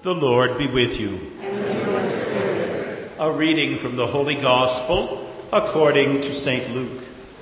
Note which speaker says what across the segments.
Speaker 1: The Lord be with you.
Speaker 2: And with your spirit.
Speaker 1: A reading from the Holy Gospel according to St. Luke.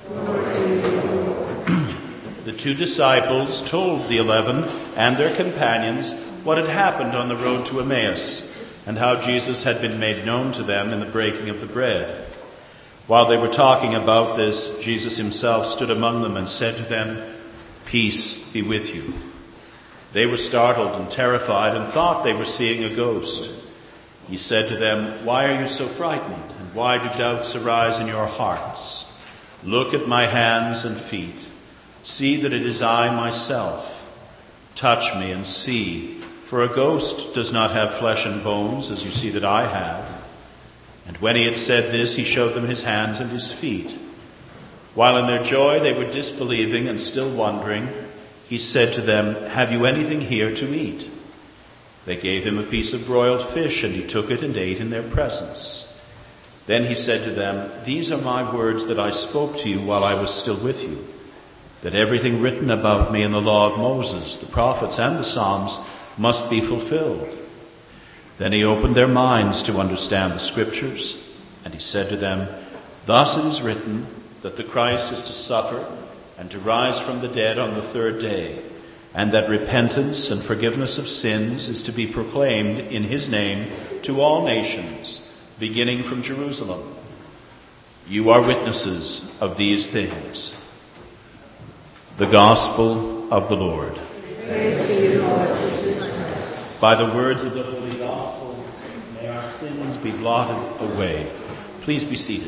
Speaker 1: The 2 disciples told the 11 and their companions what had happened on the road to Emmaus, and how Jesus had been made known to them in the breaking of the bread. While they were talking about this, Jesus himself stood among them and said to them, "Peace be with you." They were startled and terrified and thought they were seeing a ghost. He said to them, "Why are you so frightened? And why do doubts arise in your hearts? Look at my hands and feet. See that it is I myself. Touch me and see, for a ghost does not have flesh and bones, as you see that I have." And when he had said this, he showed them his hands and his feet. While in their joy they were disbelieving and still wondering, he said to them, "Have you anything here to eat?" They gave him a piece of broiled fish, and he took it and ate in their presence. Then he said to them, "These are my words that I spoke to you while I was still with you, that everything written about me in the law of Moses, the prophets, and the Psalms must be fulfilled." Then he opened their minds to understand the Scriptures, and he said to them, "Thus it is written that the Christ is to suffer and to rise from the dead on the 3rd day, and that repentance and forgiveness of sins is to be proclaimed in his name to all nations, beginning from Jerusalem. You are witnesses of these things." The Gospel of the Lord.
Speaker 2: Praise to you, Lord Jesus Christ.
Speaker 1: By the words of the Holy Gospel, may our sins be blotted away. Please be seated.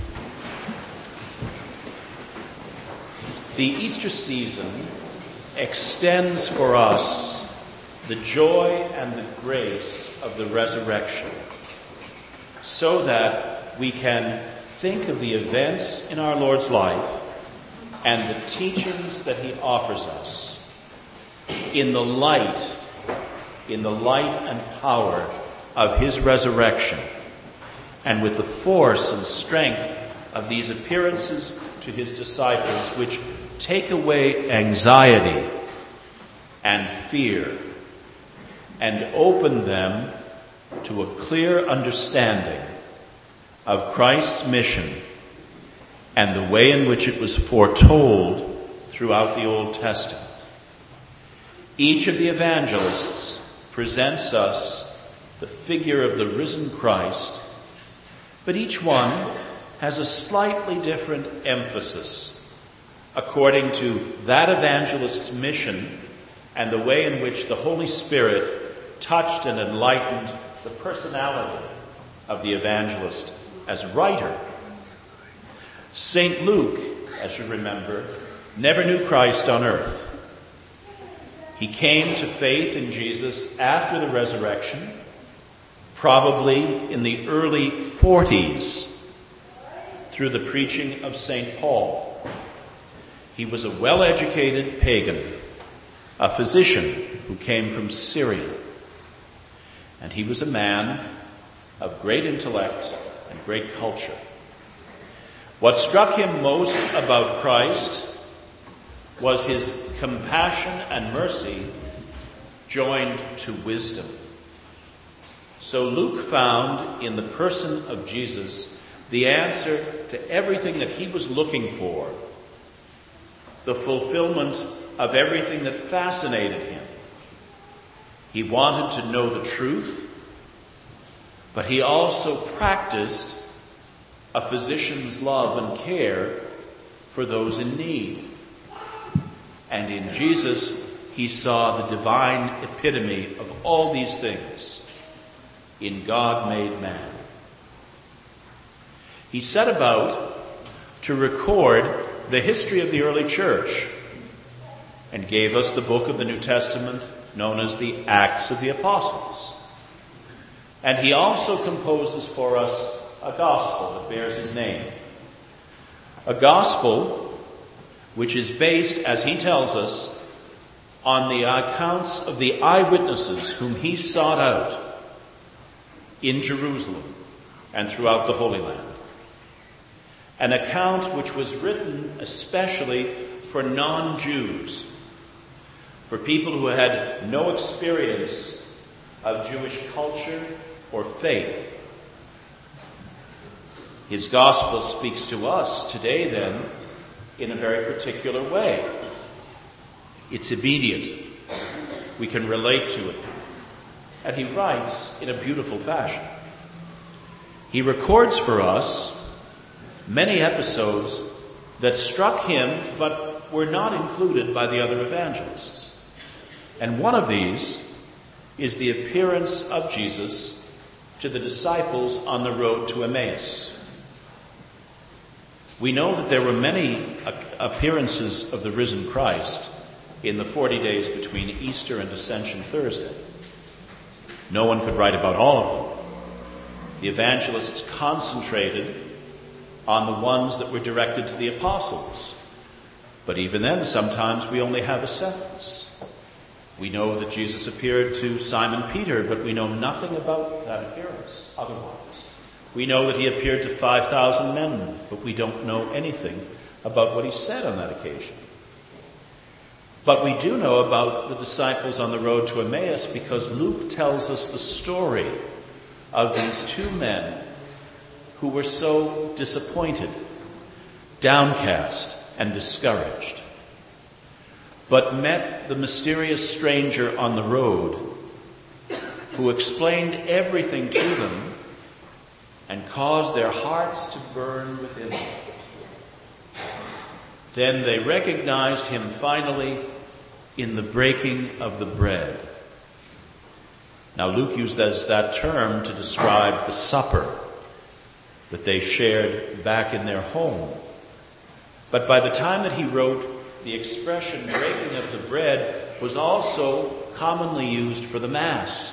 Speaker 1: The Easter season extends for us the joy and the grace of the resurrection, so that we can think of the events in our Lord's life and the teachings that he offers us in the light and power of his resurrection, and with the force and strength of these appearances to his disciples, which take away anxiety and fear and open them to a clear understanding of Christ's mission and the way in which it was foretold throughout the Old Testament. Each of the evangelists presents us the figure of the risen Christ, but each one has a slightly different emphasis according to that evangelist's mission and the way in which the Holy Spirit touched and enlightened the personality of the evangelist as writer. St. Luke, as you remember, never knew Christ on earth. He came to faith in Jesus after the resurrection, probably in the early 40s, through the preaching of St. Paul. He was a well-educated pagan, a physician who came from Syria. And he was a man of great intellect and great culture. What struck him most about Christ was his compassion and mercy joined to wisdom. So Luke found in the person of Jesus the answer to everything that he was looking for, the fulfillment of everything that fascinated him. He wanted to know the truth, but he also practiced a physician's love and care for those in need. And in Jesus, he saw the divine epitome of all these things in God made man. He set about to record the history of the early church and gave us the book of the New Testament known as the Acts of the Apostles. And he also composes for us a gospel that bears his name. A gospel which is based, as he tells us, on the accounts of the eyewitnesses whom he sought out in Jerusalem and throughout the Holy Land. An account which was written especially for non-Jews, for people who had no experience of Jewish culture or faith. His gospel speaks to us today, then, in a very particular way. It's immediate. We can relate to it. And he writes in a beautiful fashion. He records for us many episodes that struck him but were not included by the other evangelists. And one of these is the appearance of Jesus to the disciples on the road to Emmaus. We know that there were many appearances of the risen Christ in the 40 days between Easter and Ascension Thursday. No one could write about all of them. The evangelists concentrated on the ones that were directed to the apostles. But even then, sometimes we only have a sentence. We know that Jesus appeared to Simon Peter, but we know nothing about that appearance otherwise. We know that he appeared to 5,000 men, but we don't know anything about what he said on that occasion. But we do know about the disciples on the road to Emmaus because Luke tells us the story of these two men who were so disappointed, downcast, and discouraged, but met the mysterious stranger on the road who explained everything to them and caused their hearts to burn within them. Then they recognized him finally in the breaking of the bread. Now Luke uses that term to describe the supper that they shared back in their home. But by the time that he wrote, the expression breaking of the bread was also commonly used for the Mass.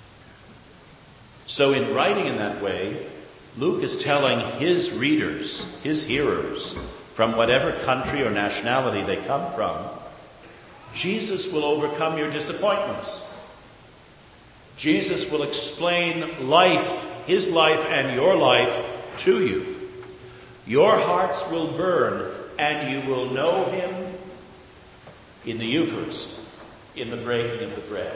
Speaker 1: So in writing in that way, Luke is telling his readers, his hearers, from whatever country or nationality they come from, Jesus will overcome your disappointments. Jesus will explain life, his life and your life to you. Your hearts will burn and you will know him in the Eucharist, in the breaking of the bread.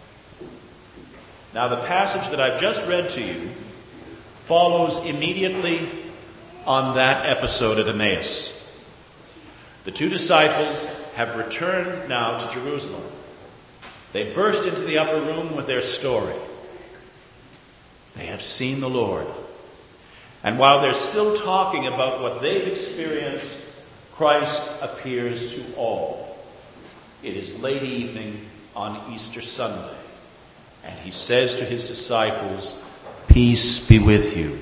Speaker 1: Now the passage that I've just read to you follows immediately on that episode at Emmaus. The two disciples have returned now to Jerusalem. They burst into the upper room with their story. They have seen the Lord. And while they're still talking about what they've experienced, Christ appears to all. It is late evening on Easter Sunday, and he says to his disciples, "Peace be with you."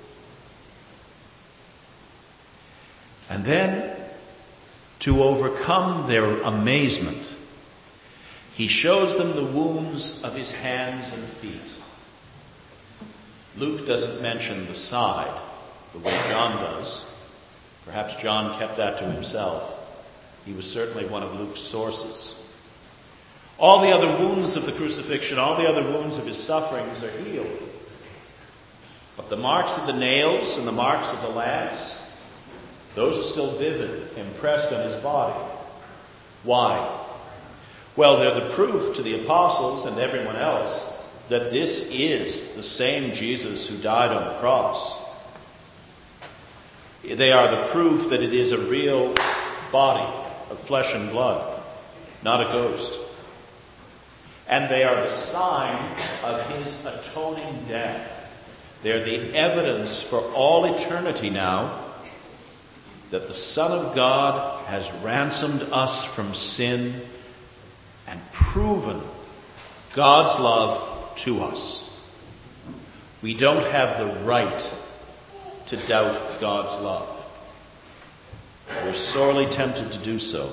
Speaker 1: And then, to overcome their amazement, he shows them the wounds of his hands and feet. Luke doesn't mention the side the way John does. Perhaps John kept that to himself. He was certainly one of Luke's sources. All the other wounds of the crucifixion, all the other wounds of his sufferings are healed. But the marks of the nails and the marks of the lance, those are still vivid, impressed on his body. Why? Well, they're the proof to the apostles and everyone else that this is the same Jesus who died on the cross. They are the proof that it is a real body of flesh and blood, not a ghost. And they are the sign of his atoning death. They're the evidence for all eternity now that the Son of God has ransomed us from sin and proven God's love to us. We don't have the right to doubt God's love. We're sorely tempted to do so.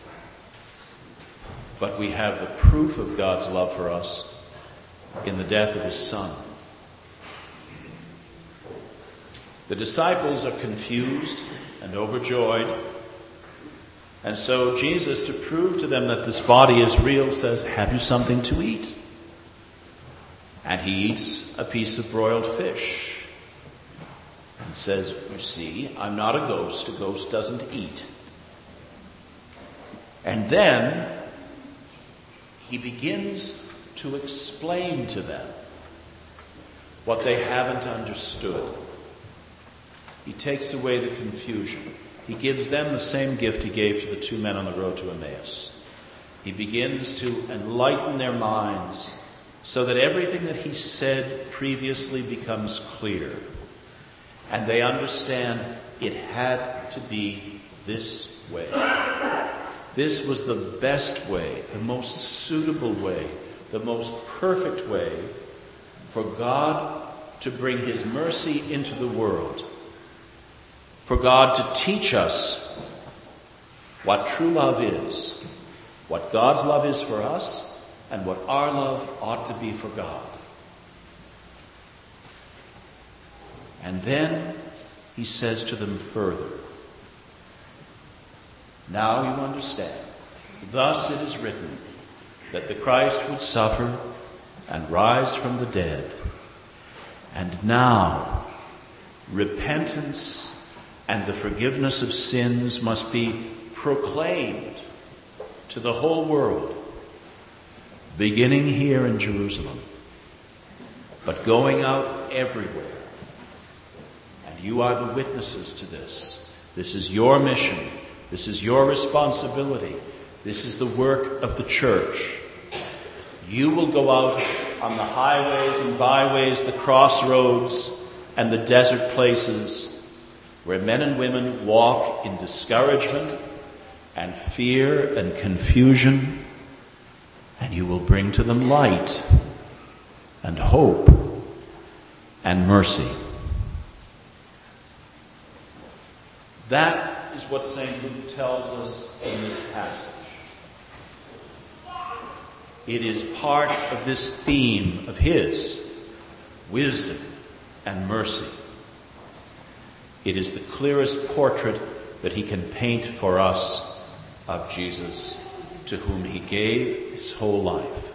Speaker 1: But we have the proof of God's love for us in the death of his Son. The disciples are confused and overjoyed. And so Jesus, to prove to them that this body is real, says, "Have you something to eat?" And he eats a piece of broiled fish and says, "You see, I'm not a ghost. A ghost doesn't eat." And then he begins to explain to them what they haven't understood. He takes away the confusion. He gives them the same gift he gave to the two men on the road to Emmaus. He begins to enlighten their minds so that everything that he said previously becomes clear. And they understand it had to be this way. This was the best way, the most suitable way, the most perfect way for God to bring his mercy into the world. For God to teach us what true love is, what God's love is for us, and what our love ought to be for God. And then he says to them further, now you understand. Thus it is written that the Christ would suffer and rise from the dead. And now repentance and the forgiveness of sins must be proclaimed to the whole world, beginning here in Jerusalem, but going out everywhere. And you are the witnesses to this. This is your mission. This is your responsibility. This is the work of the church. You will go out on the highways and byways, the crossroads and the desert places where men and women walk in discouragement and fear and confusion, and you will bring to them light and hope and mercy. That is what St. Luke tells us in this passage. It is part of this theme of his wisdom and mercy. It is the clearest portrait that he can paint for us of Jesus, to whom he gave his whole life.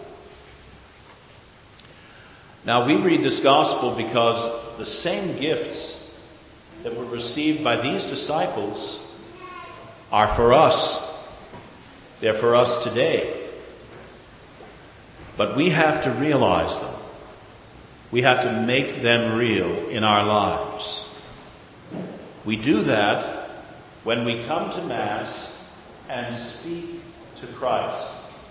Speaker 1: Now we read this gospel because the same gifts that were received by these disciples are for us. They're for us today. But we have to realize them. We have to make them real in our lives. We do that when we come to Mass and speak to Christ.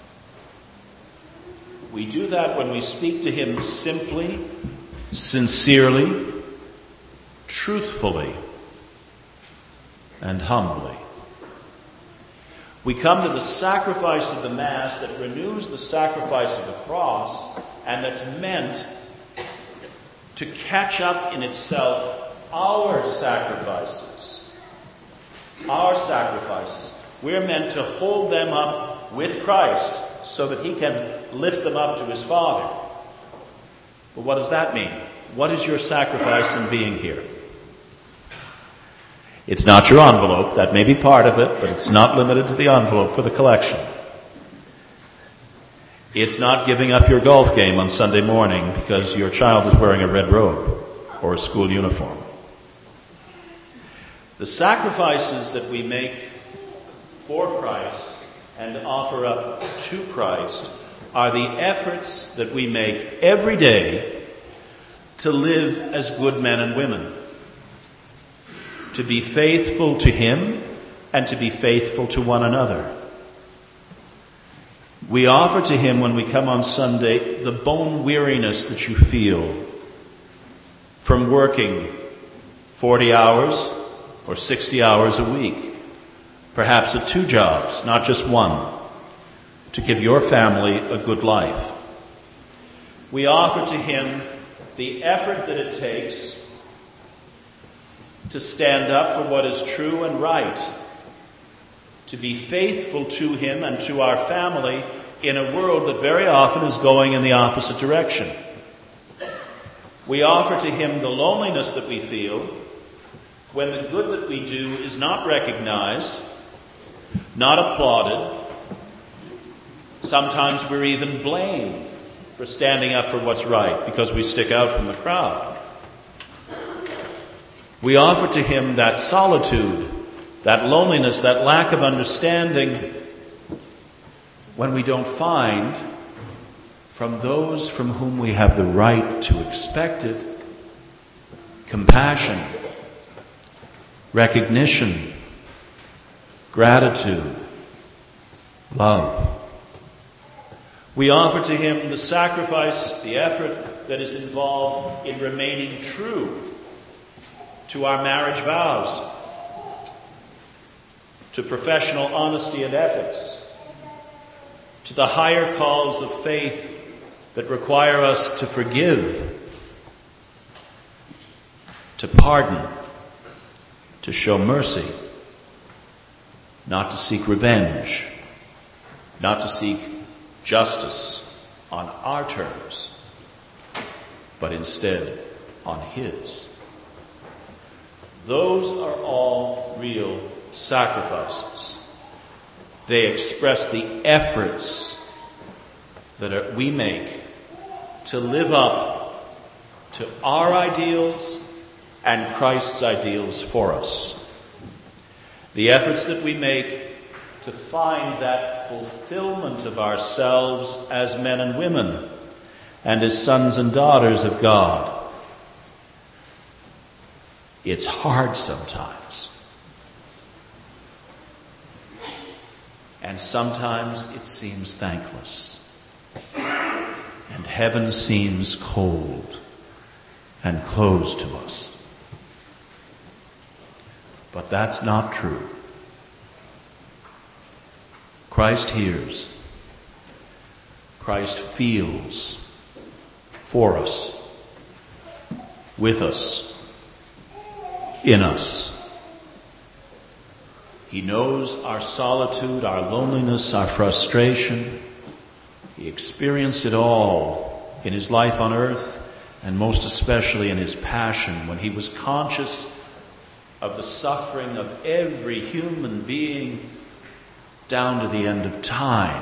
Speaker 1: We do that when we speak to him simply, sincerely, truthfully, and humbly. We come to the sacrifice of the Mass that renews the sacrifice of the cross, and that's meant to catch up in itself our sacrifices. Our sacrifices. We're meant to hold them up with Christ so that he can lift them up to his Father. But what does that mean? What is your sacrifice in being here? It's not your envelope. That may be part of it, but it's not limited to the envelope for the collection. It's not giving up your golf game on Sunday morning because your child is wearing a red robe or a school uniform. The sacrifices that we make for Christ and offer up to Christ are the efforts that we make every day to live as good men and women, to be faithful to him and to be faithful to one another. We offer to him when we come on Sunday the bone weariness that you feel from working 40 hours or 60 hours a week, perhaps at 2 jobs, not just one, to give your family a good life. We offer to him the effort that it takes to stand up for what is true and right, to be faithful to him and to our family in a world that very often is going in the opposite direction. We offer to him the loneliness that we feel when the good that we do is not recognized, not applauded. Sometimes we're even blamed for standing up for what's right because we stick out from the crowd. We offer to him that solitude, that loneliness, that lack of understanding when we don't find from those from whom we have the right to expect it, compassion, recognition, gratitude, love. We offer to him the sacrifice, the effort that is involved in remaining true to our marriage vows, to professional honesty and ethics, to the higher calls of faith that require us to forgive, to pardon, to show mercy, not to seek revenge, not to seek justice on our terms, but instead on his. Those are all real sacrifices. They express the efforts that we make to live up to our ideals and Christ's ideals for us. The efforts that we make to find that fulfillment of ourselves as men and women and as sons and daughters of God. It's hard sometimes. And sometimes it seems thankless. And heaven seems cold and closed to us. But that's not true. Christ hears. Christ feels for us, with us, in us. He knows our solitude, our loneliness, our frustration. He experienced it all in his life on earth, and most especially in his passion, when he was conscious of the suffering of every human being down to the end of time.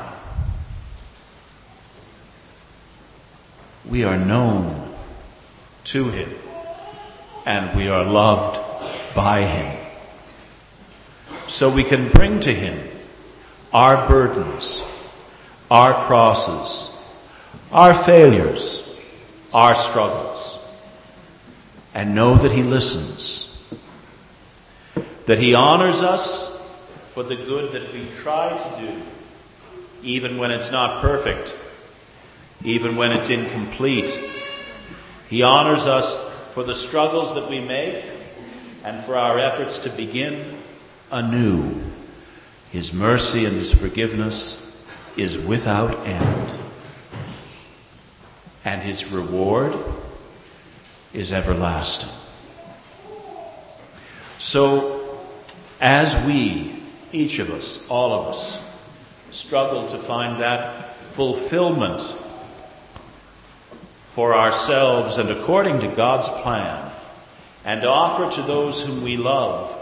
Speaker 1: We are known to him, and we are loved by him. So we can bring to him our burdens, our crosses, our failures, our struggles, and know that he listens, that he honors us for the good that we try to do, even when it's not perfect, even when it's incomplete. He honors us for the struggles that we make and for our efforts to begin anew. His mercy and his forgiveness is without end. And his reward is everlasting. So, as we, each of us, all of us, struggle to find that fulfillment for ourselves and according to God's plan, and offer to those whom we love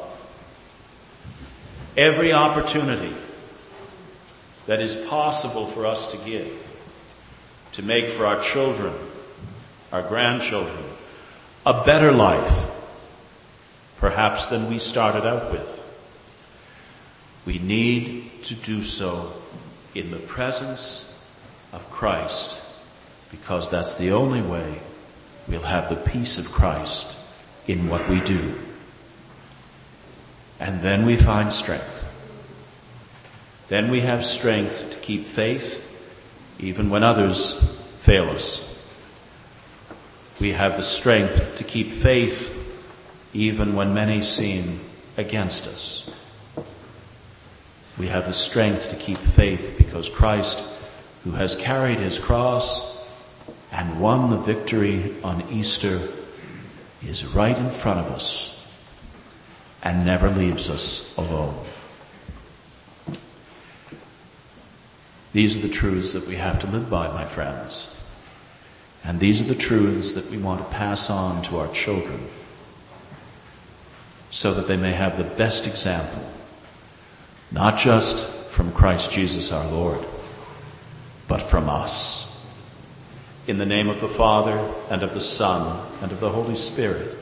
Speaker 1: every opportunity that is possible for us to give, to make for our children, our grandchildren, a better life, perhaps than we started out with. We need to do so in the presence of Christ, because that's the only way we'll have the peace of Christ in what we do. And then we find strength. Then we have strength to keep faith even when others fail us. We have the strength to keep faith even when many seem against us. We have the strength to keep faith because Christ, who has carried his cross and won the victory on Easter, is right in front of us and never leaves us alone. These are the truths that we have to live by, my friends. And these are the truths that we want to pass on to our children so that they may have the best example, not just from Christ Jesus our Lord, but from us. In the name of the Father, and of the Son, and of the Holy Spirit.